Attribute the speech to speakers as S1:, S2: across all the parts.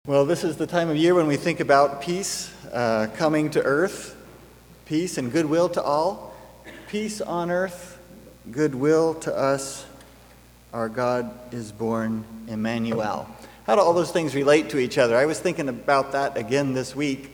S1: Well, this is the time of year when we think about peace coming to earth, peace and goodwill to all. Peace on earth, goodwill to us. Our God is born, Emmanuel. How do all those things relate to each other? I was thinking about that again this week.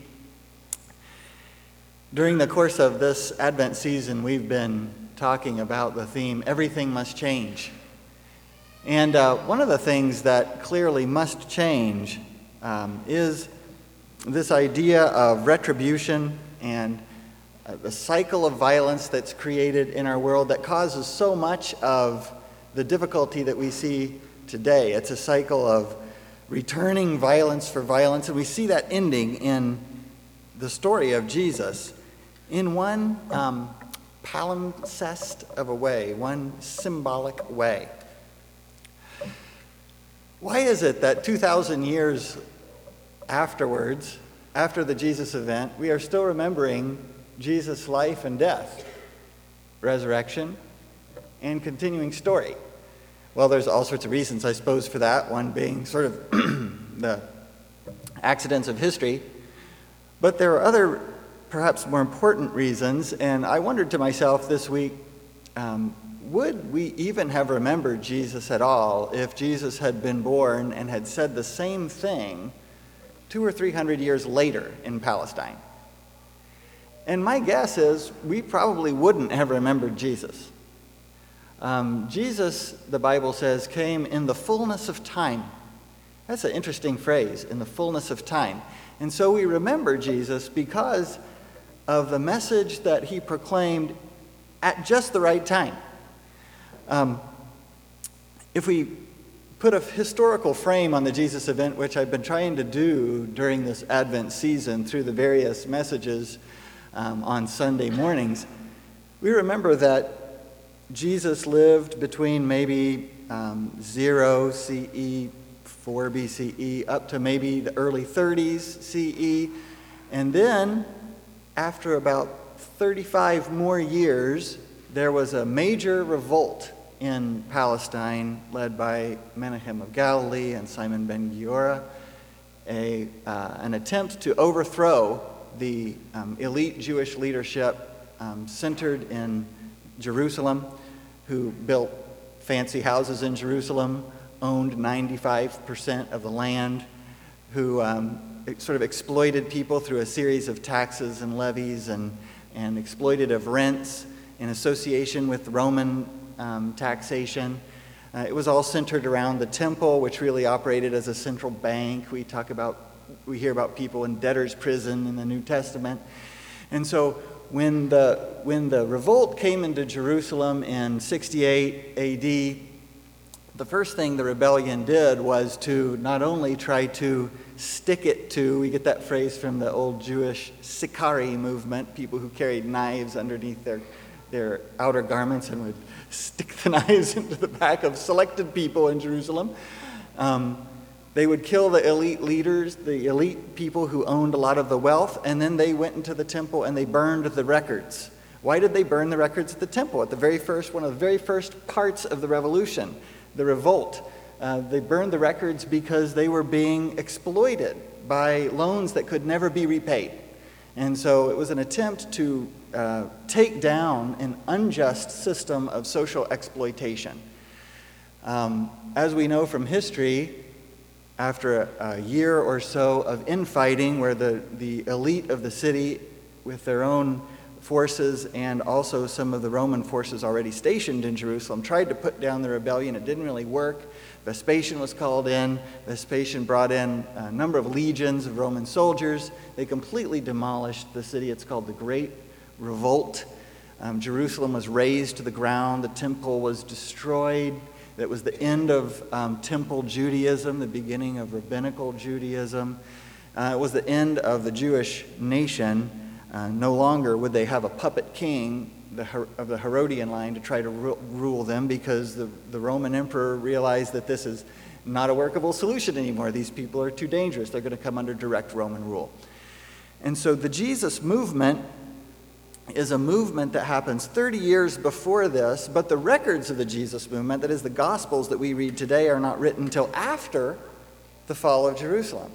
S1: During the course of this Advent season, we've been talking about the theme, everything must change. And one of the things that clearly must change is this idea of retribution and the cycle of violence that's created in our world that causes so much of the difficulty that we see today. It's a cycle of returning violence for violence, and we see that ending in the story of Jesus in one palimpsest of a way, one symbolic way. Why is it that 2,000 years afterwards, after the Jesus event, we are still remembering Jesus' life and death, resurrection, and continuing story? Well, there's all sorts of reasons, I suppose, for that, one being sort of the accidents of history. But there are other, perhaps more important reasons, and I wondered to myself this week, would we even have remembered Jesus at all if Jesus had been born and had said the same thing 200 or 300 years later in Palestine? And my guess is we probably wouldn't have remembered Jesus. Jesus, the Bible says, came in the fullness of time. That's an interesting phrase, in the fullness of time. And so we remember Jesus because of the message that he proclaimed at just the right time. If we put a historical frame on the Jesus event, which I've been trying to do during this Advent season through the various messages on Sunday mornings, we remember that Jesus lived between maybe 0 CE, 4 BCE, up to maybe the early 30s CE. And then, after about 35 more years, there was a major revolt in Palestine led by Menachem of Galilee and Simon ben Giora, an attempt to overthrow the elite Jewish leadership centered in Jerusalem, who built fancy houses in Jerusalem, owned 95% of the land, who sort of exploited people through a series of taxes and levies and exploitative rents in association with Roman taxation. It was all centered around the temple, which really operated as a central bank. We hear about people in debtor's prison in the New Testament. And so when the revolt came into Jerusalem in 68 AD, the first thing the rebellion did was to not only try to stick it to, we get that phrase from the old Jewish Sicarii movement, people who carried knives underneath their outer garments and would stick the knives into the back of selected people in Jerusalem. They would kill the elite leaders, the elite people who owned a lot of the wealth, and then they went into the temple and they burned the records. Why did they burn the records at the temple? At the very first, one of the very first parts of the revolution, the revolt. They burned the records because they were being exploited by loans that could never be repaid. And so it was an attempt to take down an unjust system of social exploitation. As we know from history, after a year or so of infighting where the elite of the city with their own forces and also some of the Roman forces already stationed in Jerusalem tried to put down the rebellion, it didn't really work. Vespasian was called in. Vespasian brought in a number of legions of Roman soldiers. They completely demolished the city. It's called the Great Revolt. Jerusalem was razed to the ground. The temple was destroyed. That was the end of temple Judaism, the beginning of rabbinical Judaism. It was the end of the Jewish nation. No longer would they have a puppet king of the Herodian line to try to rule them, because the Roman emperor realized that this is not a workable solution anymore. These people are too dangerous. They're going to come under direct Roman rule. And so the Jesus movement is a movement that happens 30 years before this, but the records of the Jesus movement, that is the Gospels that we read today, are not written until after the fall of Jerusalem.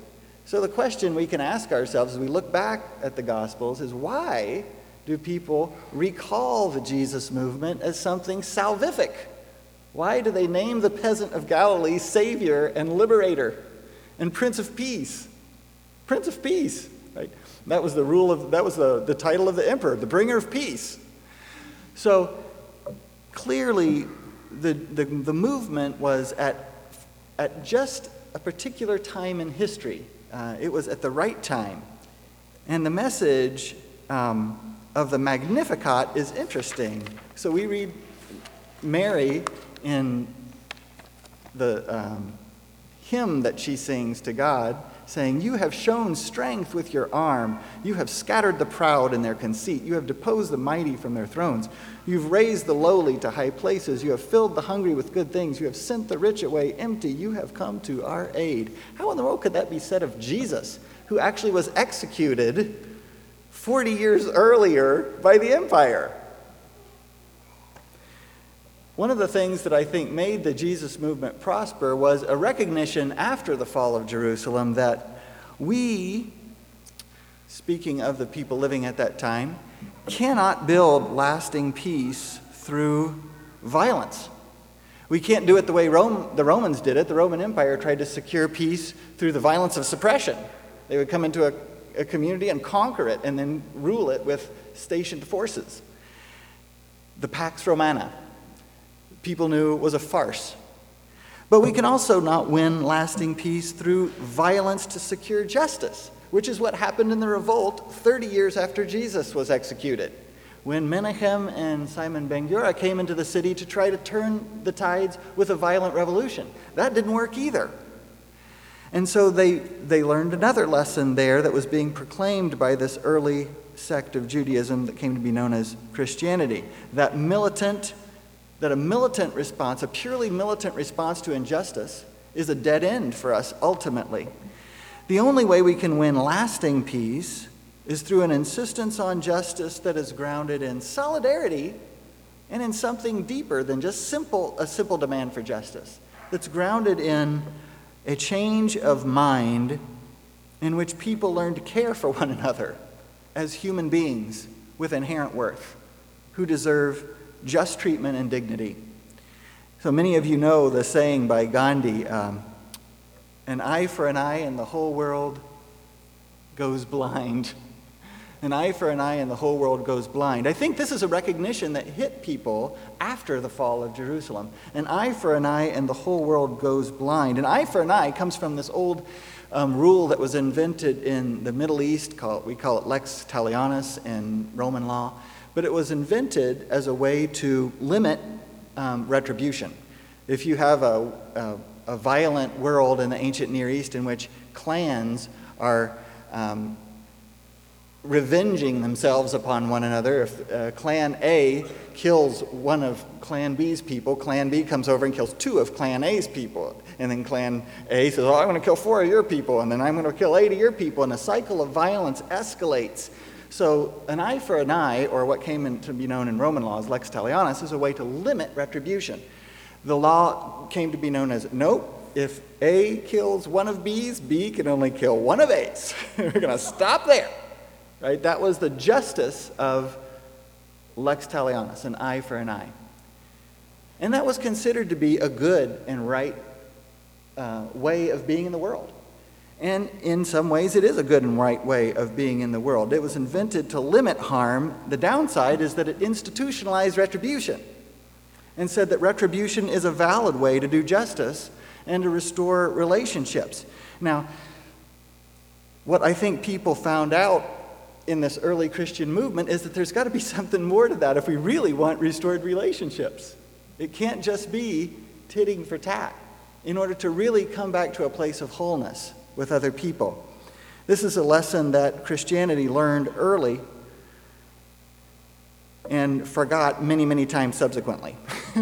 S1: So the question we can ask ourselves as we look back at the Gospels is, why do people recall the Jesus movement as something salvific? Why do they name the peasant of Galilee Savior and Liberator and Prince of Peace? Prince of Peace, right? That was the title of the emperor, the bringer of peace. So clearly the movement was at just a particular time in history. It was at the right time. And the message of the Magnificat is interesting. So we read Mary in the hymn that she sings to God, saying, "You have shown strength with your arm. You have scattered the proud in their conceit. You have deposed the mighty from their thrones. You've raised the lowly to high places. You have filled the hungry with good things. You have sent the rich away empty. You have come to our aid." How in the world could that be said of Jesus, who actually was executed 40 years earlier by the empire? One of the things that I think made the Jesus movement prosper was a recognition after the fall of Jerusalem that we, speaking of the people living at that time, cannot build lasting peace through violence. We can't do it the way the Romans did it. The Roman Empire tried to secure peace through the violence of suppression. They would come into a community and conquer it and then rule it with stationed forces. The Pax Romana, people knew was a farce. But we can also not win lasting peace through violence to secure justice, which is what happened in the revolt 30 years after Jesus was executed, when Menachem and Simon Ben-Gura came into the city to try to turn the tides with a violent revolution. That didn't work either. And so they learned another lesson there that was being proclaimed by this early sect of Judaism that came to be known as Christianity, that a militant response, a purely militant response to injustice, is a dead end for us ultimately. The only way we can win lasting peace is through an insistence on justice that is grounded in solidarity and in something deeper than just a simple demand for justice. That's grounded in a change of mind in which people learn to care for one another as human beings with inherent worth, who deserve just treatment and dignity. So many of you know the saying by Gandhi, an eye for an eye and the whole world goes blind. An eye for an eye and the whole world goes blind. I think this is a recognition that hit people after the fall of Jerusalem. An eye for an eye and the whole world goes blind. An eye for an eye comes from this old rule that was invented in the Middle East. We call it lex talionis in Roman law. But it was invented as a way to limit retribution. If you have a violent world in the ancient Near East in which clans are revenging themselves upon one another, if Clan A kills one of Clan B's people, Clan B comes over and kills 2 of Clan A's people. And then Clan A says, I'm going to kill 4 of your people, and then I'm going to kill 8 of your people. And the cycle of violence escalates. So an eye for an eye, or what came to be known in Roman law as lex talionis, is a way to limit retribution. The law came to be known as, nope, if A kills one of B's, B can only kill one of A's. We're going to stop there. Right? That was the justice of lex talionis, an eye for an eye. And that was considered to be a good and right way of being in the world. And in some ways, it is a good and right way of being in the world. It was invented to limit harm. The downside is that it institutionalized retribution and said that retribution is a valid way to do justice and to restore relationships. Now, what I think people found out in this early Christian movement is that there's got to be something more to that if we really want restored relationships. It can't just be titting for tat in order to really come back to a place of wholeness with other people. This is a lesson that Christianity learned early and forgot many, many times subsequently.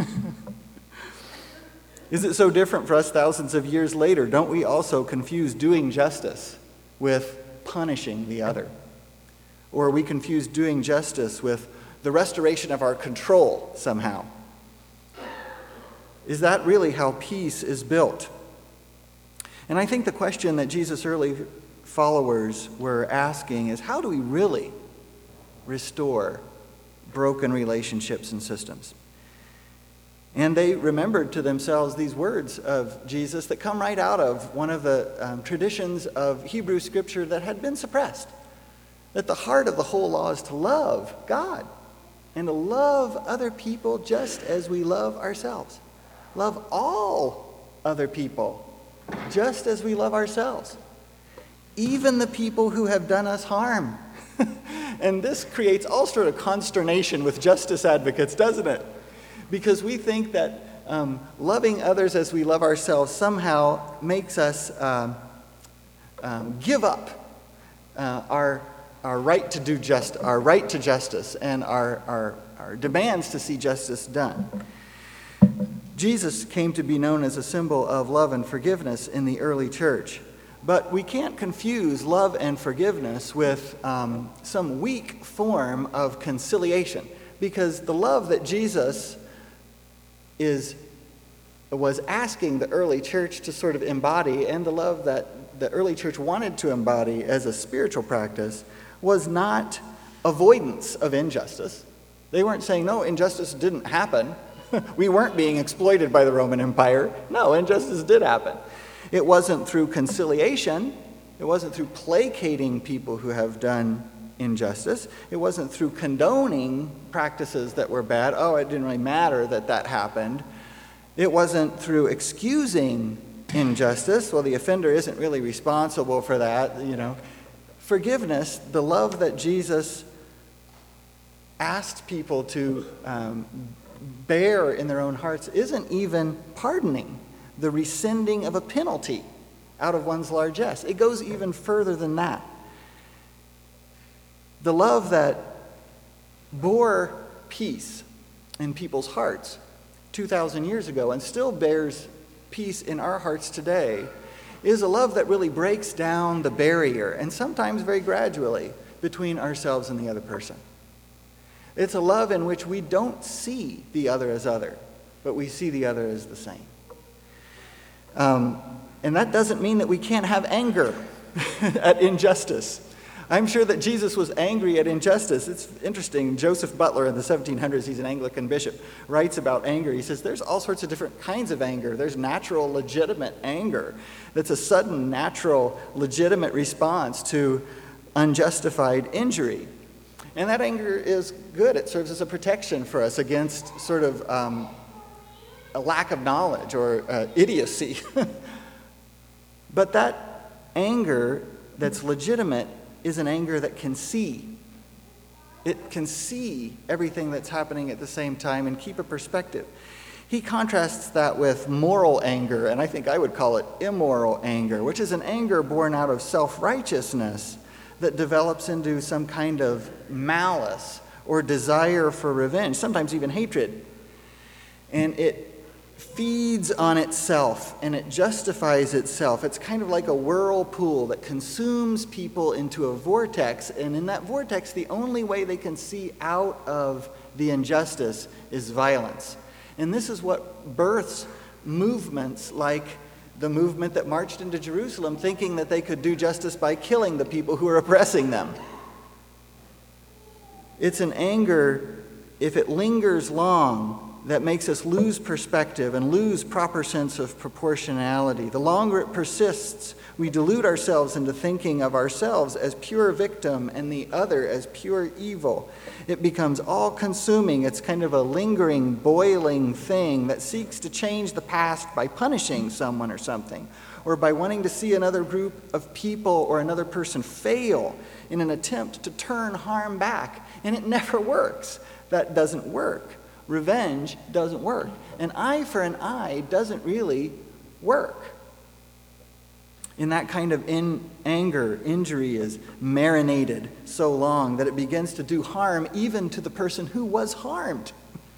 S1: Is it so different for us thousands of years later? Don't we also confuse doing justice with punishing the other? Or we confuse doing justice with the restoration of our control somehow? Is that really how peace is built? And I think the question that Jesus' early followers were asking is, how do we really restore broken relationships and systems? And they remembered to themselves these words of Jesus that come right out of one of the traditions of Hebrew scripture that had been suppressed. That the heart of the whole law is to love God and to love other people just as we love ourselves. Love all other people just as we love ourselves. Even the people who have done us harm. And this creates all sort of consternation with justice advocates, doesn't it? Because we think that loving others as we love ourselves somehow makes us give up our right to do our right to justice and our demands to see justice done. Jesus came to be known as a symbol of love and forgiveness in the early church. But we can't confuse love and forgiveness with some weak form of conciliation, because the love that Jesus was asking the early church to sort of embody, and the love that the early church wanted to embody as a spiritual practice, was not avoidance of injustice. They weren't saying, no, injustice didn't happen. We weren't being exploited by the Roman Empire. No, injustice did happen. It wasn't through conciliation. It wasn't through placating people who have done injustice. It wasn't through condoning practices that were bad. Oh, it didn't really matter that happened. It wasn't through excusing injustice. Well, the offender isn't really responsible for that, Forgiveness, the love that Jesus asked people to bear in their own hearts, isn't even pardoning, the rescinding of a penalty out of one's largesse. It goes even further than that. The love that bore peace in people's hearts 2,000 years ago and still bears peace in our hearts today is a love that really breaks down the barrier, and sometimes very gradually, between ourselves and the other person. It's a love in which we don't see the other as other, but we see the other as the same. And that doesn't mean that we can't have anger at injustice. I'm sure that Jesus was angry at injustice. It's interesting. Joseph Butler in the 1700s, he's an Anglican bishop, writes about anger. He says there's all sorts of different kinds of anger. There's natural, legitimate anger. That's a sudden, natural, legitimate response to unjustified injury. And that anger is good. It serves as a protection for us against sort of a lack of knowledge or idiocy. But that anger that's legitimate is an anger that can see. It can see everything that's happening at the same time and keep a perspective. He contrasts that with moral anger, and I think I would call it immoral anger, which is an anger born out of self-righteousness that develops into some kind of malice or desire for revenge, sometimes even hatred. And it feeds on itself and it justifies itself. It's kind of like a whirlpool that consumes people into a vortex, and in that vortex, the only way they can see out of the injustice is violence. And this is what births movements like the movement that marched into Jerusalem thinking that they could do justice by killing the people who are oppressing them. It's an anger, if it lingers long, that makes us lose perspective and lose proper sense of proportionality. The longer it persists, we delude ourselves into thinking of ourselves as pure victim and the other as pure evil. It becomes all-consuming. It's kind of a lingering, boiling thing that seeks to change the past by punishing someone or something, or by wanting to see another group of people or another person fail in an attempt to turn harm back. And it never works. That doesn't work. Revenge doesn't work. An eye for an eye doesn't really work. In that kind of anger, injury is marinated so long that it begins to do harm even to the person who was harmed.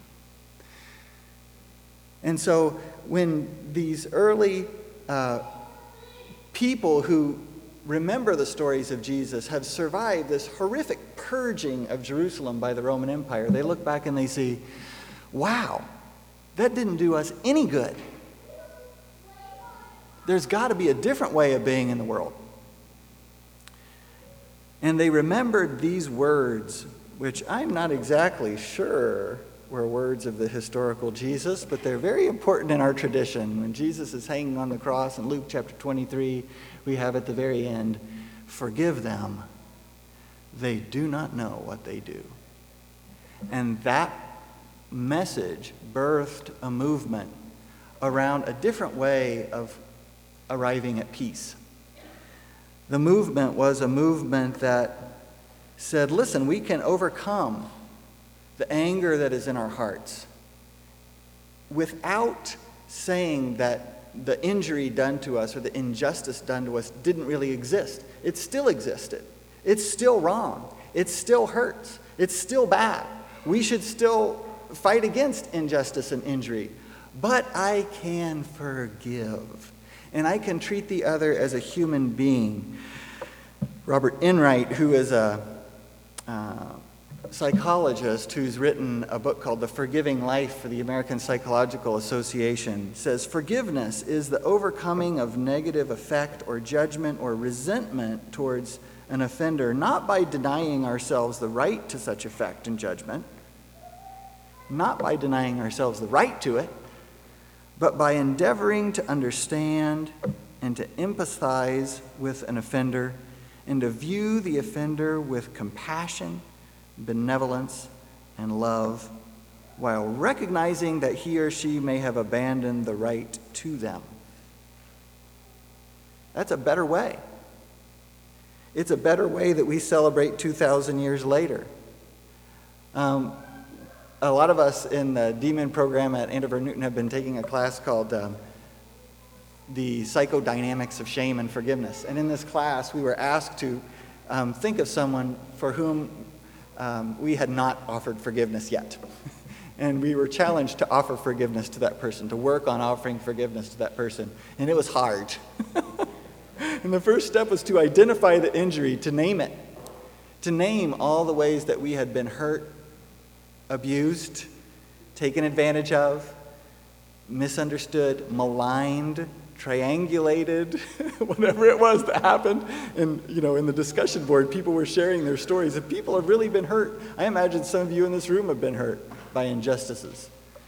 S1: And so when these early people who remember the stories of Jesus have survived this horrific purging of Jerusalem by the Roman Empire, they look back and they see, wow, that didn't do us any good. There's got to be a different way of being in the world. And they remembered these words, which I'm not exactly sure were words of the historical Jesus, but they're very important in our tradition. When Jesus is hanging on the cross in Luke chapter 23, we have at the very end, "Forgive them. They do not know what they do." And that message birthed a movement around a different way of arriving at peace. The movement was a movement that said, listen, we can overcome the anger that is in our hearts without saying that the injury done to us or the injustice done to us didn't really exist. It still existed. It's still wrong. It still hurts. It's still bad. We should still fight against injustice and injury. But I can forgive. And I can treat the other as a human being. Robert Enright, who is a psychologist who's written a book called The Forgiving Life for the American Psychological Association, says forgiveness is the overcoming of negative affect or judgment or resentment towards an offender, not by denying ourselves the right to such affect and judgment, not by denying ourselves the right to it, but by endeavoring to understand and to empathize with an offender and to view the offender with compassion, benevolence, and love, while recognizing that he or she may have abandoned the right to them. That's a better way. It's a better way that we celebrate 2,000 years later. A lot of us in the DMIN program at Andover Newton have been taking a class called The Psychodynamics of Shame and Forgiveness. And in this class, we were asked to think of someone for whom we had not offered forgiveness yet. And we were challenged to offer forgiveness to that person, to work on offering forgiveness to that person. And it was hard. And the first step was to identify the injury, to name it, to name all the ways that we had been hurt, abused, taken advantage of, misunderstood, maligned, triangulated, whatever it was that happened. And, in the discussion board, people were sharing their stories. If people have really been hurt, I imagine some of you in this room have been hurt by injustices.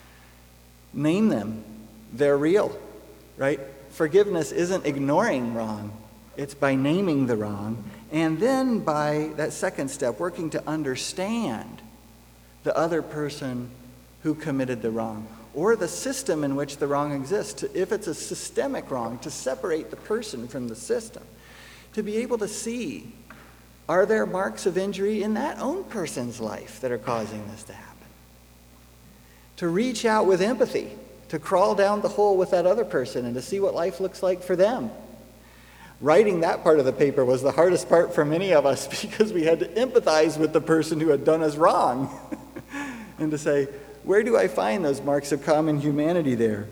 S1: Name them. They're real, right? Forgiveness isn't ignoring wrong. It's by naming the wrong. And then by that second step, working to understand the other person who committed the wrong, or the system in which the wrong exists. If it's a systemic wrong, to separate the person from the system, to be able to see, are there marks of injury in that own person's life that are causing this to happen? To reach out with empathy, to crawl down the hole with that other person and to see what life looks like for them. Writing that part of the paper was the hardest part for many of us because we had to empathize with the person who had done us wrong. And to say, where do I find those marks of common humanity there?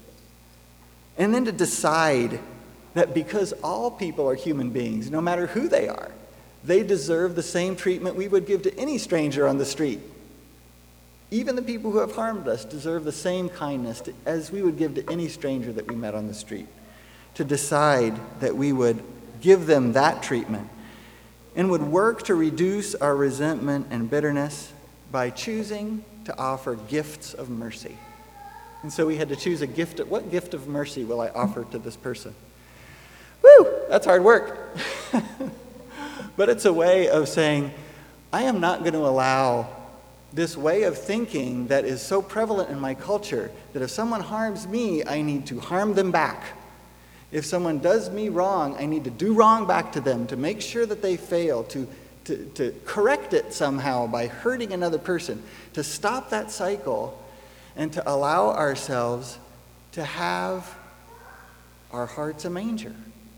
S1: And then to decide that because all people are human beings, no matter who they are, they deserve the same treatment we would give to any stranger on the street. Even the people who have harmed us deserve the same kindness as we would give to any stranger that we met on the street. To decide that we would give them that treatment and would work to reduce our resentment and bitterness by choosing to offer gifts of mercy. And so we had to choose a gift. What gift of mercy will I offer to this person? Woo! That's hard work. But it's a way of saying, I am not going to allow this way of thinking that is so prevalent in my culture that if someone harms me, I need to harm them back. If someone does me wrong, I need to do wrong back to them to make sure that they fail, to correct it somehow by hurting another person, to stop that cycle and to allow ourselves to have our hearts a manger.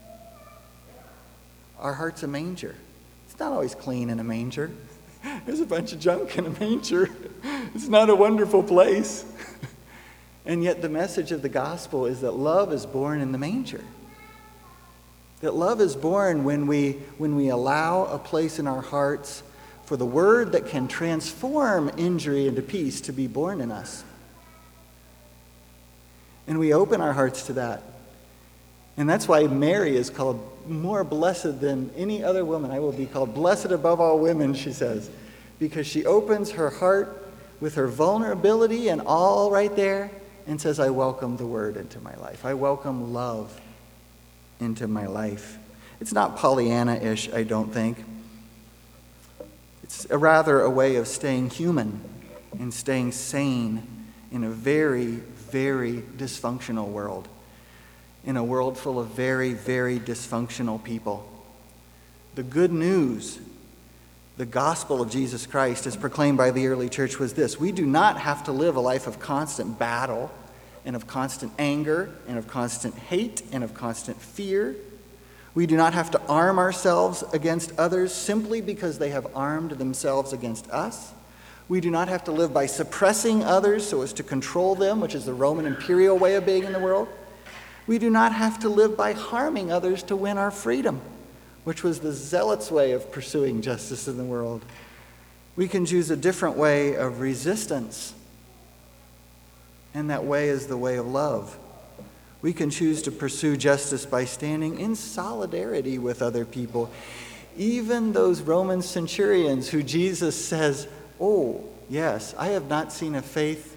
S1: Our heart's a manger. It's not always clean in a manger. There's a bunch of junk in a manger. It's not a wonderful place. And yet the message of the gospel is that love is born in the manger. That love is born when we allow a place in our hearts for the word that can transform injury into peace to be born in us. And we open our hearts to that. And that's why Mary is called more blessed than any other woman. I will be called blessed above all women, she says, because she opens her heart with her vulnerability and all right there and says, I welcome the word into my life. I welcome love into my life. It's not Pollyanna-ish, I don't think. It's rather a way of staying human and staying sane in a very, very dysfunctional world. In a world full of very, very dysfunctional people. The good news, the gospel of Jesus Christ as proclaimed by the early church was this: we do not have to live a life of constant battle and of constant anger and of constant hate and of constant fear. We do not have to arm ourselves against others simply because they have armed themselves against us. We do not have to live by suppressing others so as to control them, which is the Roman imperial way of being in the world. We do not have to live by harming others to win our freedom, which was the zealots' way of pursuing justice in the world. We can choose a different way of resistance, and that way is the way of love. We can choose to pursue justice by standing in solidarity with other people, even those Roman centurions who Jesus says, oh, yes, I have not seen a faith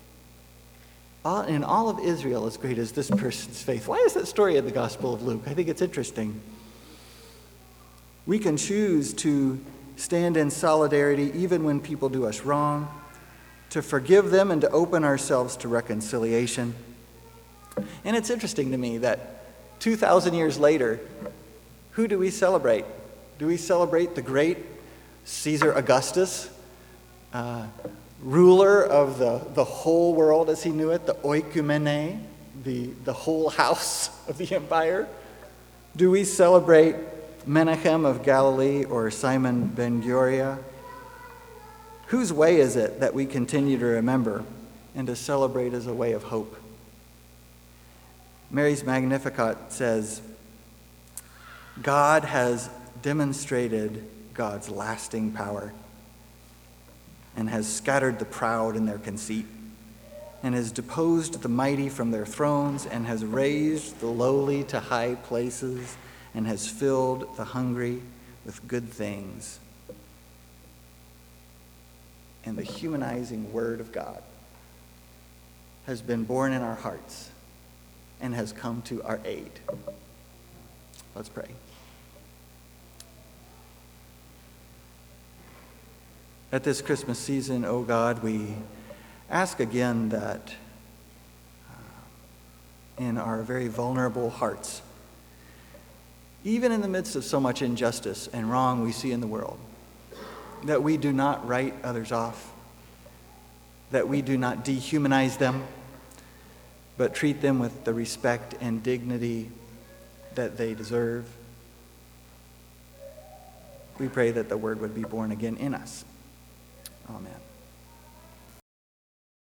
S1: in all of Israel as great as this person's faith. Why is that story in the Gospel of Luke? I think it's interesting. We can choose to stand in solidarity even when people do us wrong, to forgive them and to open ourselves to reconciliation. And it's interesting to me that 2,000 years later, who do we celebrate? Do we celebrate the great Caesar Augustus, ruler of the whole world as he knew it, the oikumene, the whole house of the empire? Do we celebrate Menachem of Galilee or Simon Ben-Giora? Whose way is it that we continue to remember and to celebrate as a way of hope? Mary's Magnificat says, God has demonstrated God's lasting power and has scattered the proud in their conceit, and has deposed the mighty from their thrones, and has raised the lowly to high places, and has filled the hungry with good things. And the humanizing word of God has been born in our hearts and has come to our aid. Let's pray. At this Christmas season, O God, we ask again that in our very vulnerable hearts, even in the midst of so much injustice and wrong we see in the world, that we do not write others off, that we do not dehumanize them, but treat them with the respect and dignity that they deserve. We pray that the word would be born again in us. Amen.